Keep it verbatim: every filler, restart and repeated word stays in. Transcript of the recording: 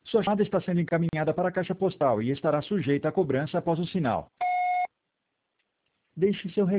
Sua chamada está sendo encaminhada para a caixa postal e estará sujeita a cobrança após o sinal. Deixe seu recado.